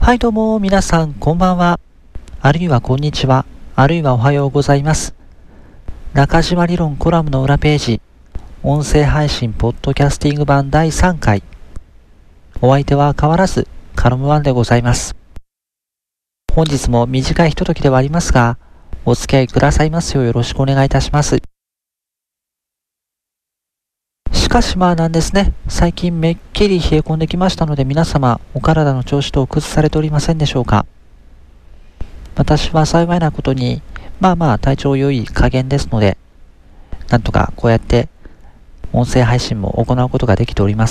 はいどうも皆さんこんばんは、あるいはこんにちは、あるいはおはようございます。中島理論コラムの裏ページ、音声配信ポッドキャスティング版第3回。お相手は変わらずカロムワンでございます。本日も短いひとときではありますが、お付き合いくださいますようよろしくお願いいたします。しかしなんですね、最近めっきり冷え込んできましたので、皆様お体の調子と崩されておりませんでしょうか。私は幸いなことに体調良い加減ですので、なんとかこうやって音声配信も行うことができております。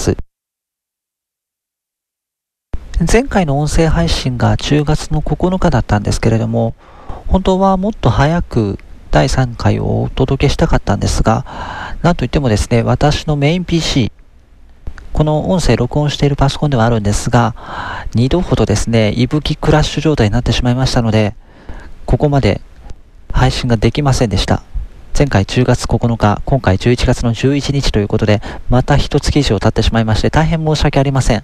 前回の音声配信が10月の9日だったんですけれども、本当はもっと早く第3回をお届けしたかったんですが、なんといってもですね、私のメイン PC、この音声録音しているパソコンではあるんですが、2度ほどですね、いぶきクラッシュ状態になってしまいましたので、ここまで配信ができませんでした。前回10月9日、今回11月の11日ということで、また一月以上経ってしまいまして、大変申し訳ありません。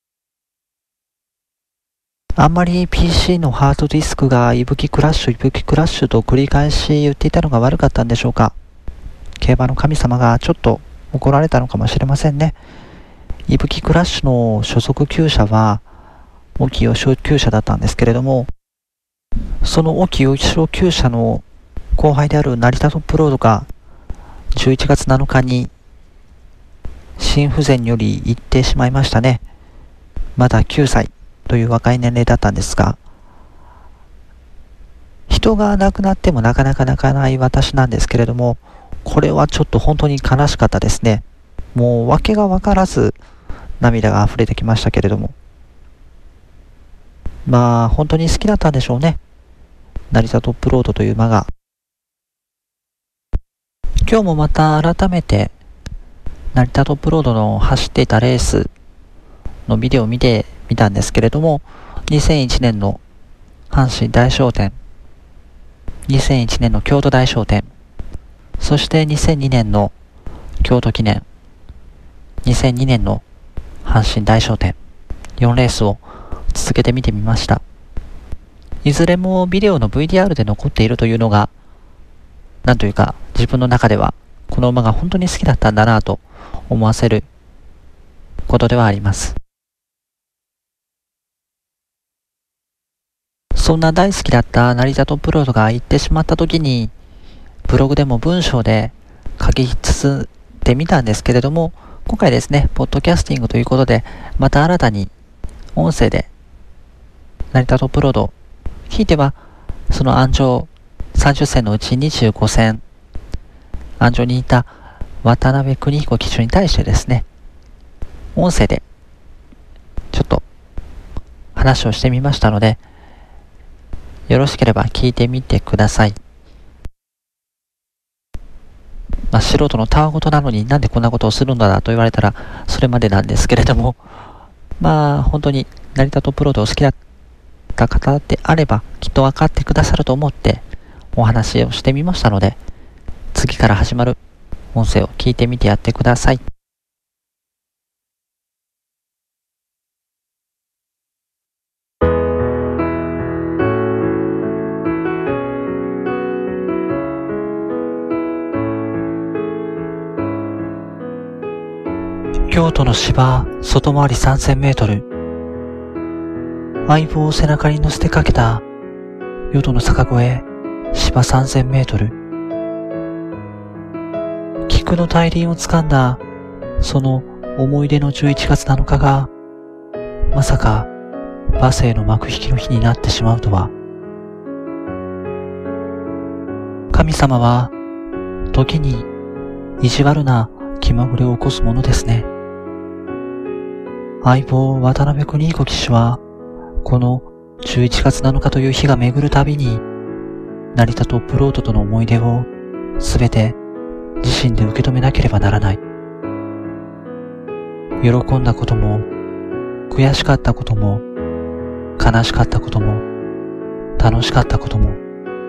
あんまり PC のハードディスクがいぶきクラッシュと繰り返し言っていたのが悪かったんでしょうか。競馬の神様がちょっと怒られたのかもしれませんね。いぶきクラッシュの所属厩舎は沖吉尾厩舎だったんですけれども、その沖吉尾厩舎の後輩である成田トップロードが11月7日に心不全により行ってしまいましたね。まだ9歳という若い年齢だったんですが、人が亡くなってもなかなか泣かない私なんですけれども、これはちょっと本当に悲しかったですね。もう訳が分からず涙が溢れてきましたけれども、本当に好きだったんでしょうね、成田トップロードという馬が。今日もまた改めて成田トップロードの走っていたレースのビデオを見てみたんですけれども、2001年の阪神大賞典、2001年の京都大賞典、そして2002年の京都記念、2002年の阪神大賞典、4レースを続けて見てみました。いずれもビデオの VDR で残っているというのが、なんというか自分の中ではこの馬が本当に好きだったんだなと思わせることではあります。そんな大好きだった成田トップロードが行ってしまった時に、ブログでも文章で書き綴ってみたんですけれども、今回ですね、ポッドキャスティングということで、また新たに音声で成田トップロード、ひいてはその安城30戦のうち25戦、安城にいた渡辺邦彦騎手に対してですね、音声でちょっと話をしてみましたので、よろしければ聞いてみてください。素人のたわごとなのになんでこんなことをするんだと言われたらそれまでなんですけれども、本当に成田トップロードを好きだった方であればきっと分かってくださると思ってお話をしてみましたので、次から始まる音声を聞いてみてやってください。京都の芝外回り3000メートル。相棒を背中に乗せてかけた淀の坂越え芝3000メートル。菊の大輪を掴んだその思い出の11月7日が、まさか馬生の幕引きの日になってしまうとは。神様は時に意地悪な気まぐれを起こすものですね。相棒渡辺邦彦騎手はこの11月7日という日が巡るたびに、成田トップロードとの思い出をすべて自身で受け止めなければならない。喜んだことも悔しかったことも悲しかったことも楽しかったことも。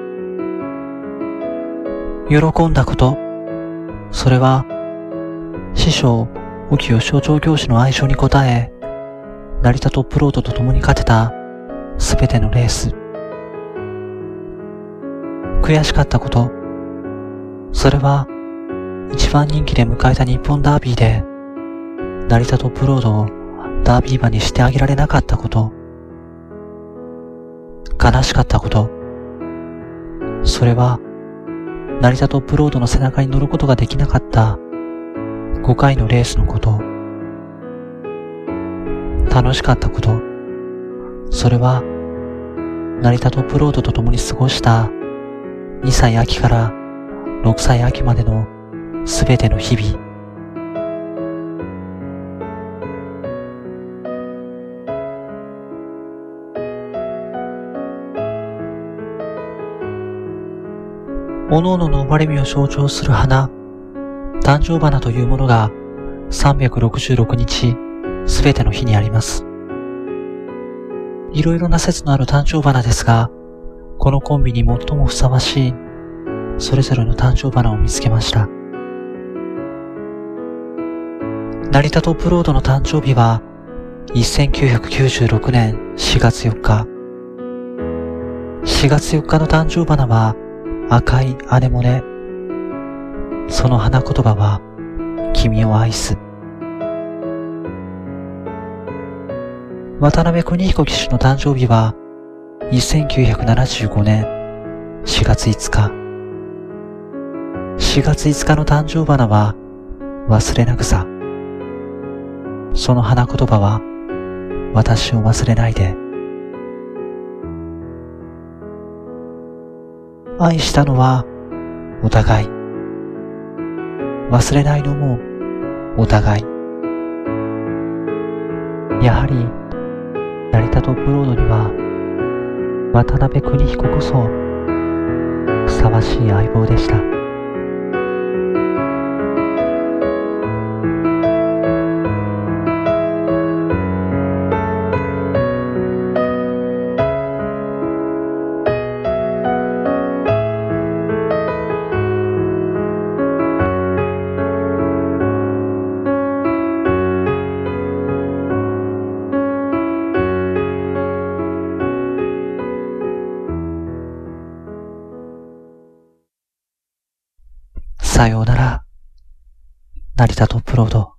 喜んだこと、それは師匠沖吉尾調教師の愛称に応え、成田トップロードと共に勝てたすべてのレース。悔しかったこと。それは、一番人気で迎えた日本ダービーで、成田トップロードをダービー馬にしてあげられなかったこと。悲しかったこと。それは、成田トップロードの背中に乗ることができなかった5回のレースのこと。楽しかったこと。それは、成田トップロードと共に過ごした2歳秋から6歳秋までのすべての日々。各々の生まれ日を象徴する花、誕生花というものが366日すべての日にあります。いろいろな説のある誕生花ですが、このコンビに最もふさわしいそれぞれの誕生花を見つけました。成田トップロードの誕生日は1996年4月4日。4月4日の誕生花は赤いアネモネ。その花言葉は君を愛す。渡辺邦彦騎手の誕生日は1975年4月5日。4月5日の誕生花は忘れな草。その花言葉は私を忘れないで。愛したのはお互い。忘れないのもお互い。やはり成田トップロードには渡辺邦彦こそふさわしい相棒でした。さようなら、成田トップロード。